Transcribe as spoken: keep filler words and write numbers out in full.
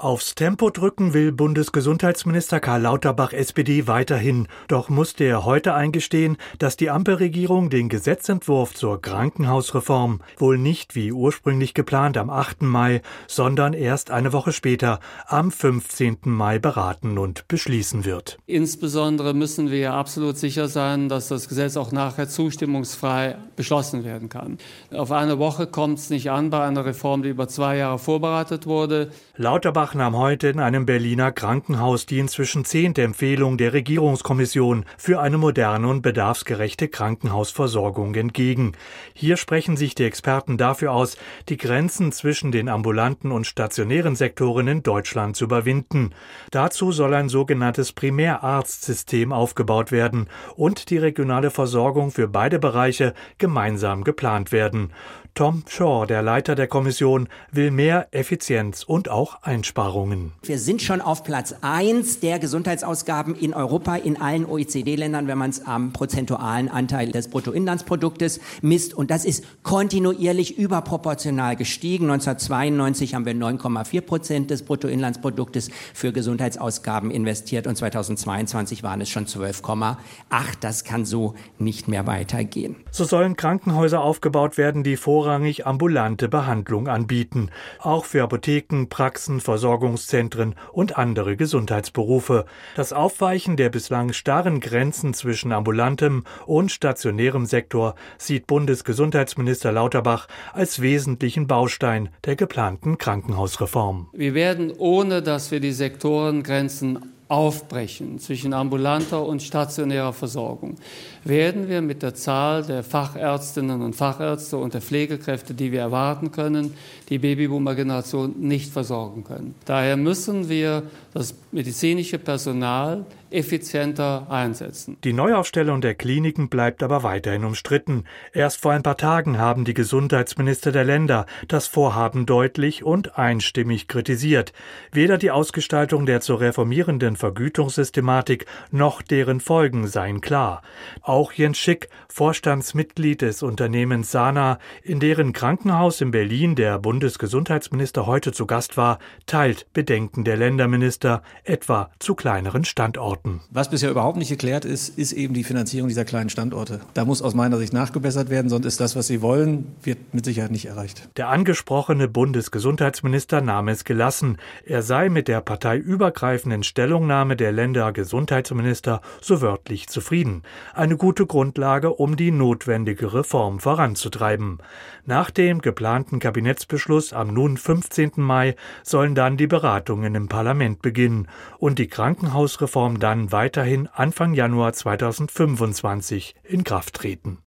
Aufs Tempo drücken will Bundesgesundheitsminister Karl Lauterbach S P D weiterhin. Doch musste er heute eingestehen, dass die Ampelregierung den Gesetzentwurf zur Krankenhausreform wohl nicht wie ursprünglich geplant am achten Mai, sondern erst eine Woche später, am fünfzehnten Mai beraten und beschließen wird. Insbesondere müssen wir absolut sicher sein, dass das Gesetz auch nachher zustimmungsfrei beschlossen werden kann. Auf eine Woche kommt es nicht an bei einer Reform, die über zwei Jahre vorbereitet wurde. Lauterbach nahm heute in einem Berliner Krankenhaus die inzwischen zehnte Empfehlung der Regierungskommission für eine moderne und bedarfsgerechte Krankenhausversorgung entgegen. Hier sprechen sich die Experten dafür aus, die Grenzen zwischen den ambulanten und stationären Sektoren in Deutschland zu überwinden. Dazu soll ein sogenanntes Primärarztsystem aufgebaut werden und die regionale Versorgung für beide Bereiche gemeinsam geplant werden. Tom Shaw, der Leiter der Kommission, will mehr Effizienz und auch Einsparungen. Wir sind schon auf Platz eins der Gesundheitsausgaben in Europa, in allen O E C D-Ländern, wenn man es am prozentualen Anteil des Bruttoinlandsproduktes misst. Und das ist kontinuierlich überproportional gestiegen. neunzehnhundertzweiundneunzig haben wir neun Komma vier Prozent des Bruttoinlandsproduktes für Gesundheitsausgaben investiert und zweitausendzweiundzwanzig waren es schon zwölf Komma acht. Das kann so nicht mehr weitergehen. So sollen Krankenhäuser aufgebaut werden, die vorrangig ambulante Behandlung anbieten. Auch für Apotheken, Praxen, Versorgungszentren und andere Gesundheitsberufe. Das Aufweichen der bislang starren Grenzen zwischen ambulantem und stationärem Sektor sieht Bundesgesundheitsminister Lauterbach als wesentlichen Baustein der geplanten Krankenhausreform. Wir werden, ohne dass wir die Sektorengrenzen aufbrechen zwischen ambulanter und stationärer Versorgung, werden wir mit der Zahl der Fachärztinnen und Fachärzte und der Pflegekräfte, die wir erwarten können, die Babyboomer-Generation nicht versorgen können. Daher müssen wir das medizinische Personal effizienter einsetzen. Die Neuaufstellung der Kliniken bleibt aber weiterhin umstritten. Erst vor ein paar Tagen haben die Gesundheitsminister der Länder das Vorhaben deutlich und einstimmig kritisiert. Weder die Ausgestaltung der zu reformierenden Vergütungssystematik noch deren Folgen seien klar. Auch Jens Schick, Vorstandsmitglied des Unternehmens Sana, in deren Krankenhaus in Berlin der Bundesgesundheitsminister heute zu Gast war, teilt Bedenken der Länderminister, etwa zu kleineren Standorten. Was bisher überhaupt nicht geklärt ist, ist eben die Finanzierung dieser kleinen Standorte. Da muss aus meiner Sicht nachgebessert werden, sonst ist das, was Sie wollen, wird mit Sicherheit nicht erreicht. Der angesprochene Bundesgesundheitsminister nahm es gelassen. Er sei mit der parteiübergreifenden Stellungnahme der Ländergesundheitsminister so wörtlich zufrieden. Eine gute Grundlage, um die notwendige Reform voranzutreiben. Nach dem geplanten Kabinettsbeschluss am nun fünfzehnten Mai sollen dann die Beratungen im Parlament beginnen und die Krankenhausreform dann weiterhin Anfang Januar zweitausendfünfundzwanzig in Kraft treten.